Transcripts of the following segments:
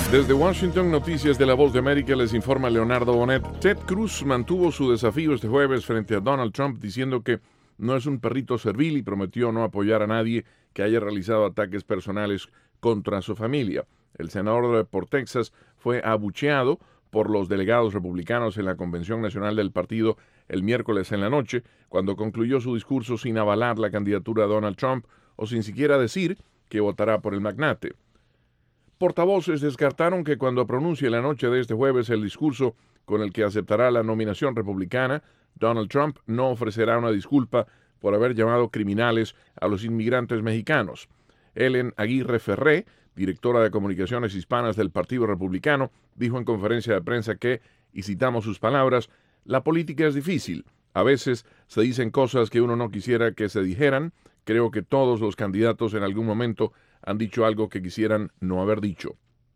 Desde Washington, Noticias de la Voz de América, les informa Leonardo Bonet. Ted Cruz mantuvo su desafío este jueves frente a Donald Trump diciendo que no es un perrito servil y prometió no apoyar a nadie que haya realizado ataques personales contra su familia. El senador por Texas fue abucheado por los delegados republicanos en la Convención Nacional del Partido el miércoles en la noche, cuando concluyó su discurso sin avalar la candidatura de Donald Trump o sin siquiera decir que votará por el magnate. Portavoces descartaron que cuando pronuncie la noche de este jueves el discurso con el que aceptará la nominación republicana, Donald Trump no ofrecerá una disculpa por haber llamado criminales a los inmigrantes mexicanos. Ellen Aguirre Ferré, directora de comunicaciones hispanas del Partido Republicano, dijo en conferencia de prensa que, y citamos sus palabras, la política es difícil. A veces se dicen cosas que uno no quisiera que se dijeran. Creo que todos los candidatos en algún momento han dicho algo que quisieran no haber dicho.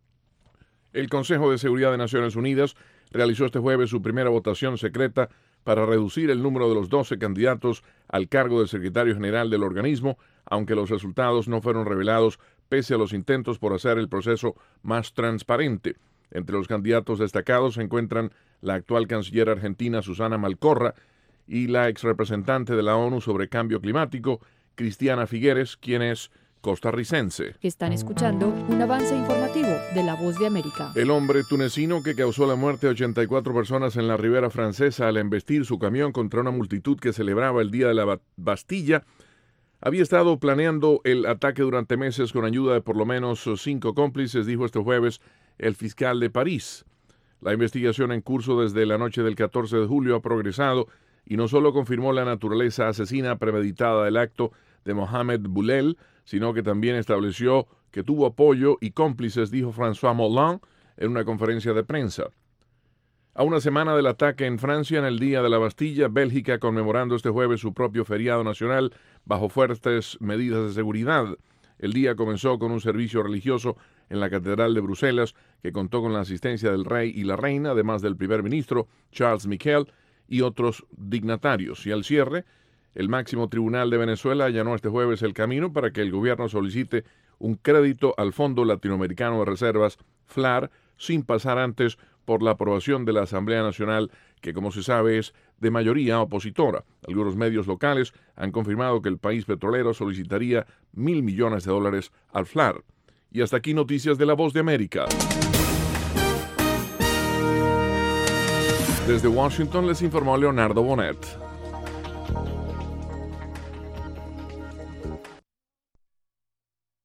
El Consejo de Seguridad de Naciones Unidas realizó este jueves su primera votación secreta para reducir el número de los 12 candidatos al cargo de secretario general del organismo, aunque los resultados no fueron revelados pese a los intentos por hacer el proceso más transparente. Entre los candidatos destacados se encuentran la actual canciller argentina Susana Malcorra y la exrepresentante de la ONU sobre cambio climático, Cristiana Figueres, quien es costarricense. Están escuchando un avance informativo de La Voz de América. El hombre tunecino que causó la muerte de 84 personas en la Ribera Francesa al embestir su camión contra una multitud que celebraba el Día de la Bastilla había estado planeando el ataque durante meses con ayuda de por lo menos 5 cómplices, dijo este jueves el fiscal de París. La investigación en curso desde la noche del 14 de julio ha progresado y no solo confirmó la naturaleza asesina premeditada del acto de Mohamed Boulel, sino que también estableció que tuvo apoyo y cómplices, dijo François Molin en una conferencia de prensa. A una semana del ataque en Francia, en el Día de la Bastilla, Bélgica conmemorando este jueves su propio feriado nacional bajo fuertes medidas de seguridad. El día comenzó con un servicio religioso en la Catedral de Bruselas, que contó con la asistencia del rey y la reina, además del primer ministro Charles Michel y otros dignatarios. Y al cierre, el máximo tribunal de Venezuela allanó este jueves el camino para que el gobierno solicite un crédito al Fondo Latinoamericano de Reservas, FLAR, sin pasar antes por la aprobación de la Asamblea Nacional, que como se sabe es de mayoría opositora. Algunos medios locales han confirmado que el país petrolero solicitaría $1.000 millones al FLAR. Y hasta aquí Noticias de la Voz de América. Desde Washington les informó Leonardo Bonet.